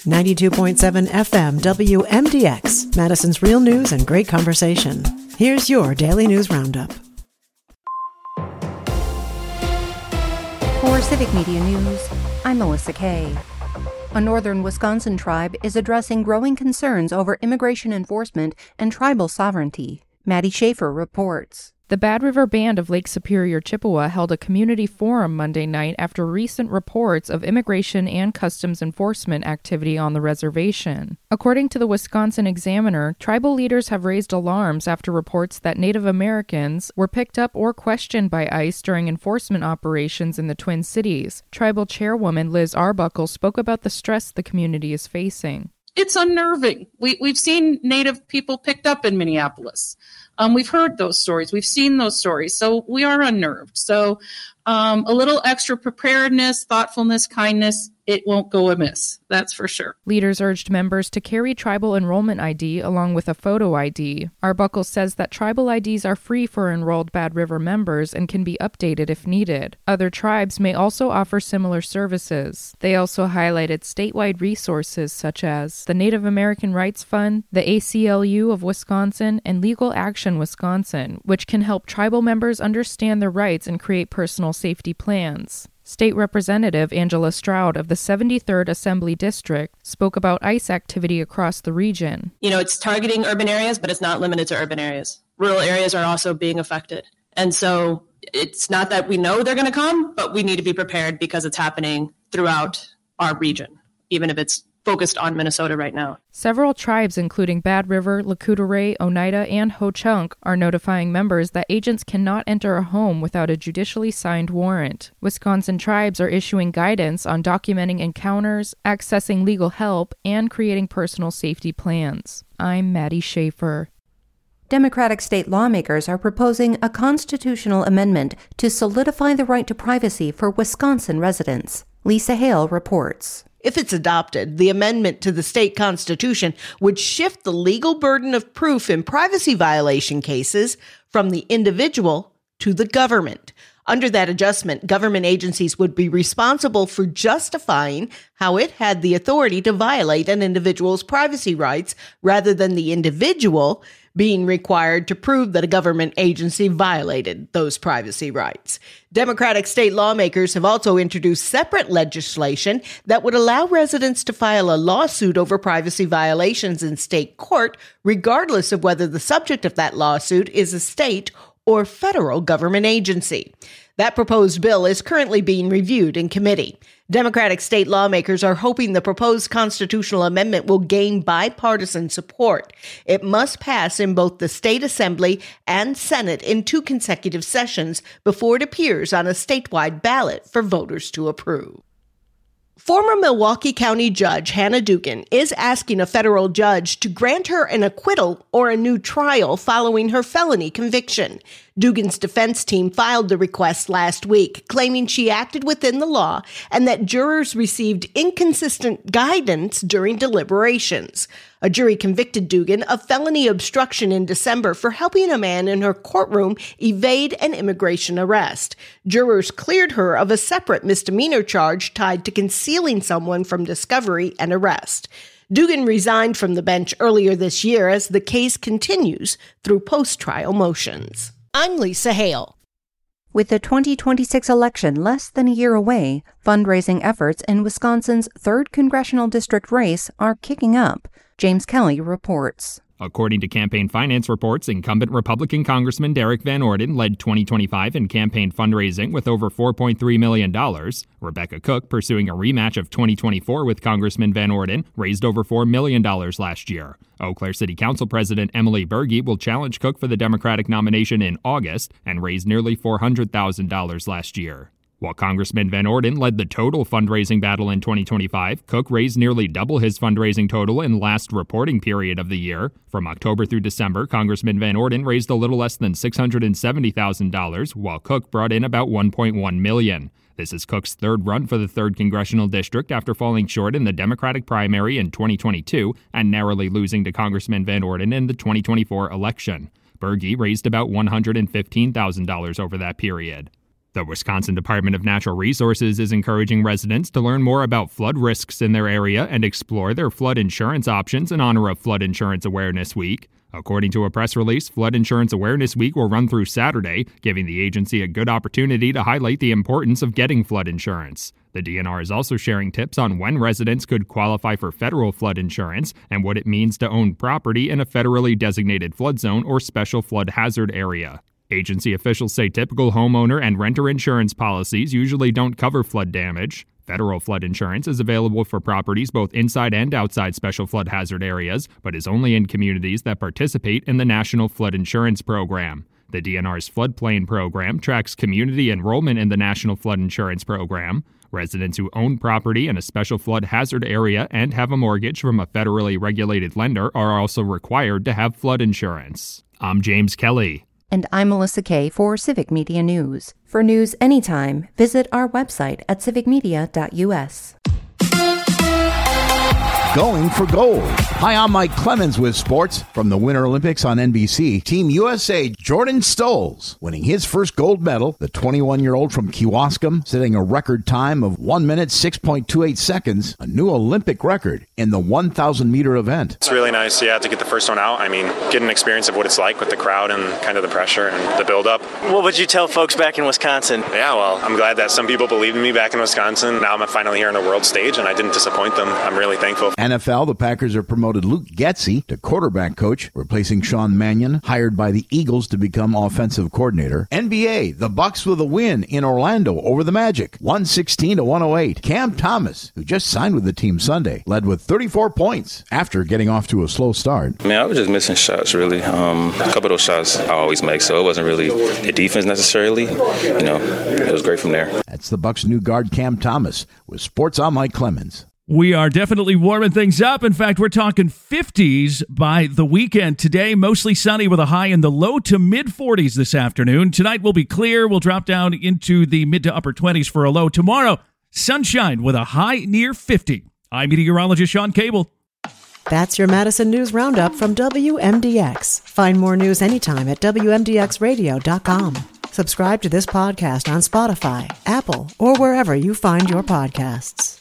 92.7 FM WMDX, Madison's real news and great conversation. Here's your Daily News Roundup. For Civic Media News, I'm Melissa Kay. A northern Wisconsin tribe is addressing growing concerns over immigration enforcement and tribal sovereignty. Maddie Schaefer reports. The Bad River Band of Lake Superior, Chippewa held a community forum Monday night after recent reports of immigration and customs enforcement activity on the reservation. According to the Wisconsin Examiner, tribal leaders have raised alarms after reports that Native Americans were picked up or questioned by ICE during enforcement operations in the Twin Cities. Tribal chairwoman Liz Arbuckle spoke about the stress the community is facing. It's unnerving. We've seen Native people picked up in Minneapolis. We've heard those stories. We've seen those stories. So we are unnerved. So a little extra preparedness, thoughtfulness, kindness, it won't go amiss. That's for sure. Leaders urged members to carry tribal enrollment ID along with a photo ID. Arbuckle says that tribal IDs are free for enrolled Bad River members and can be updated if needed. Other tribes may also offer similar services. They also highlighted statewide resources such as the Native American Rights Fund, the ACLU of Wisconsin, and Legal Action Wisconsin, which can help tribal members understand their rights and create personal safety plans. State Representative Angela Stroud of the 73rd Assembly District spoke about ICE activity across the region. It's targeting urban areas, but it's not limited to urban areas. Rural areas are also being affected. And so it's not that we know they're going to come, but we need to be prepared because it's happening throughout our region, even if it's focused on Minnesota right now. Several tribes, including Bad River, Lakota, Oneida, and Ho-Chunk, are notifying members that agents cannot enter a home without a judicially signed warrant. Wisconsin tribes are issuing guidance on documenting encounters, accessing legal help, and creating personal safety plans. I'm Maddie Schaefer. Democratic state lawmakers are proposing a constitutional amendment to solidify the right to privacy for Wisconsin residents. Lisa Hale reports. If it's adopted, the amendment to the state constitution would shift the legal burden of proof in privacy violation cases from the individual to the government. Under that adjustment, government agencies would be responsible for justifying how it had the authority to violate an individual's privacy rights rather than the individual being required to prove that a government agency violated those privacy rights. Democratic state lawmakers have also introduced separate legislation that would allow residents to file a lawsuit over privacy violations in state court, regardless of whether the subject of that lawsuit is a state or federal government agency. That proposed bill is currently being reviewed in committee. Democratic state lawmakers are hoping the proposed constitutional amendment will gain bipartisan support. It must pass in both the state assembly and Senate in 2 consecutive sessions before it appears on a statewide ballot for voters to approve. Former Milwaukee County Judge Hannah Dugan is asking a federal judge to grant her an acquittal or a new trial following her felony conviction. Dugan's defense team filed the request last week, claiming she acted within the law and that jurors received inconsistent guidance during deliberations. A jury convicted Dugan of felony obstruction in December for helping a man in her courtroom evade an immigration arrest. Jurors cleared her of a separate misdemeanor charge tied to concealing someone from discovery and arrest. Dugan resigned from the bench earlier this year as the case continues through post-trial motions. I'm Lisa Hale. With the 2026 election less than a year away, fundraising efforts in Wisconsin's 3rd congressional district race are kicking up. James Kelly reports. According to campaign finance reports, incumbent Republican Congressman Derek Van Orden led 2025 in campaign fundraising with over $4.3 million. Rebecca Cook, pursuing a rematch of 2024 with Congressman Van Orden, raised over $4 million last year. Eau Claire City Council President Emily Berge will challenge Cook for the Democratic nomination in August and raised nearly $400,000 last year. While Congressman Van Orden led the total fundraising battle in 2025, Cook raised nearly double his fundraising total in last reporting period of the year. From October through December, Congressman Van Orden raised a little less than $670,000, while Cook brought in about $1.1 million. This is Cook's 3rd run for the 3rd congressional district after falling short in the Democratic primary in 2022 and narrowly losing to Congressman Van Orden in the 2024 election. Berge raised about $115,000 over that period. The Wisconsin Department of Natural Resources is encouraging residents to learn more about flood risks in their area and explore their flood insurance options in honor of Flood Insurance Awareness Week. According to a press release, Flood Insurance Awareness Week will run through Saturday, giving the agency a good opportunity to highlight the importance of getting flood insurance. The DNR is also sharing tips on when residents could qualify for federal flood insurance and what it means to own property in a federally designated flood zone or special flood hazard area. Agency officials say typical homeowner and renter insurance policies usually don't cover flood damage. Federal flood insurance is available for properties both inside and outside special flood hazard areas, but is only in communities that participate in the National Flood Insurance Program. The DNR's floodplain program tracks community enrollment in the National Flood Insurance Program. Residents who own property in a special flood hazard area and have a mortgage from a federally regulated lender are also required to have flood insurance. I'm James Kelly. And I'm Melissa Kay for Civic Media News. For news anytime, visit our website at civicmedia.us. Going for gold. Hi, I'm Mike Clemens with sports from the Winter Olympics on NBC. Team USA Jordan Stolz winning his first gold medal. The 21-year-old from Kewaskum setting a record time of 1 minute, 6.28 seconds, a new Olympic record in the 1,000-meter event. It's really nice, to get the first one out. I mean, get an experience of what it's like with the crowd and kind of the pressure and the build-up. What would you tell folks back in Wisconsin? Yeah, well, I'm glad that some people believed in me back in Wisconsin. Now I'm finally here on the world stage, and I didn't disappoint them. I'm really thankful. NFL, the Packers have promoted Luke Getsy to quarterback coach, replacing Sean Mannion, hired by the Eagles to become offensive coordinator. NBA, the Bucks with a win in Orlando over the Magic, 116-108. Cam Thomas, who just signed with the team Sunday, led with 34 points after getting off to a slow start. Man, I was just missing shots, really. A couple of those shots I always make, so it wasn't really the defense necessarily. It was great from there. That's the Bucks' new guard, Cam Thomas. With sports, I'm Mike Clemens. We are definitely warming things up. In fact, we're talking 50s by the weekend. Today, mostly sunny with a high in the low to mid-40s this afternoon. Tonight will be clear. We'll drop down into the mid to upper 20s for a low. Tomorrow, sunshine with a high near 50. I'm meteorologist Sean Cable. That's your Madison News Roundup from WMDX. Find more news anytime at WMDXradio.com. Subscribe to this podcast on Spotify, Apple, or wherever you find your podcasts.